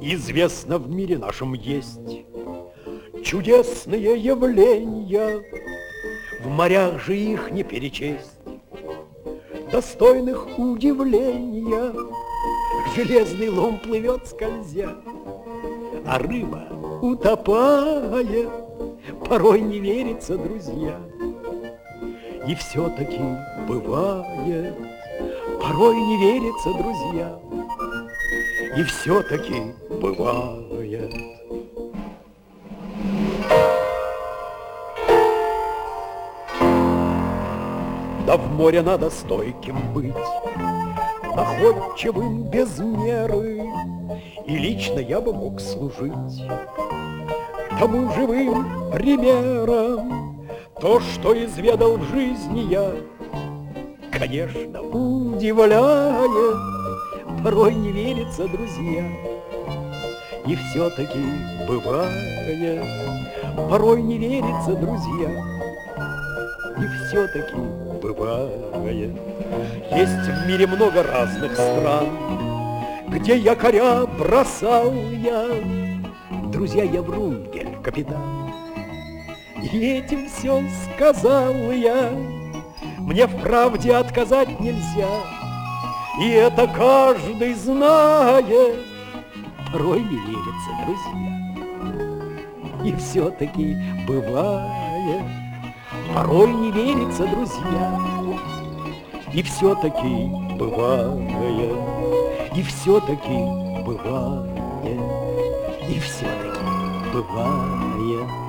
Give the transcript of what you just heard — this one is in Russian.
Известно, в мире нашем есть чудесные явления, в морях же их не перечесть, достойных удивления. Железный лом плывет скользя, а рыба утопает, порой не верится, друзья. И все-таки бывает, порой не верится, друзья. И все-таки бывает. Да в море надо стойким быть, находчивым без меры, и лично я бы мог служить тому живым примером. То, что изведал в жизни я, конечно, удивляет, порой не верится, друзья. И все-таки бывает, порой не верится, друзья. И все-таки бывает. Есть в мире много разных стран, где якоря бросал я. Друзья, я Врунгель, капитан, и этим все сказал я. Мне в правде отказать нельзя, и это каждый знает. Порой не верится, друзья. И все-таки бывает, порой не верится, друзья. И все-таки бывает, и все-таки бывает, и все-таки бывает.